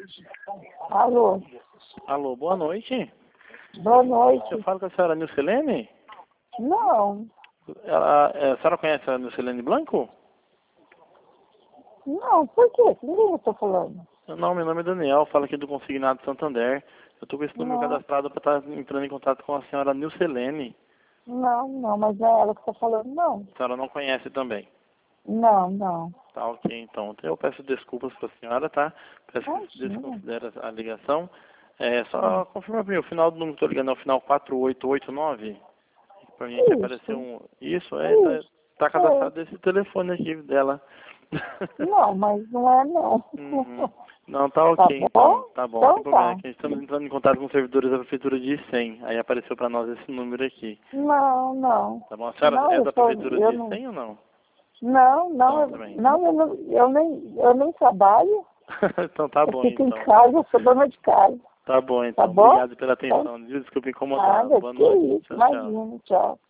Alô? Alô, boa noite. Boa noite. Eu falo com a senhora Nilcelene? Não, A senhora conhece a Nilcelene Blanco? não, por quê? Com quem eu estou falando? Não, meu nome é Daniel, falo aqui do Consignado Santander. Eu estou com esse número Não, cadastrado para estar entrando em contato com a senhora Nilcelene. não, mas não é ela que está falando, não. A senhora não conhece também. Não. Tá, ok, então. Eu peço desculpas para a senhora, tá? Peço que se Imagina. desconsidere a ligação. Só confirma para mim, o final do número que eu estou ligando é o final 4889? Para mim aqui apareceu um... Isso, tá cadastrado esse telefone aqui dela. Não, mas não é não. Uhum. Não, tá Tá ok, então. bom? Tá bom, Então sem problema. tá. Aqui estamos entrando em contato com os servidores da Prefeitura de Icém. Aí apareceu para nós esse número aqui. Não. Tá bom? A senhora Não, é da Prefeitura eu de não. Icém ou não? Não, Não, também. eu nem trabalho. Então tá Eu bom, fico em então. casa, eu sou dona de casa. Tá bom, Tá então. bom? Obrigado pela Então, atenção. Desculpe incomodar. nada, Boa que noite. isso, Tchau, tchau. imagina, tchau.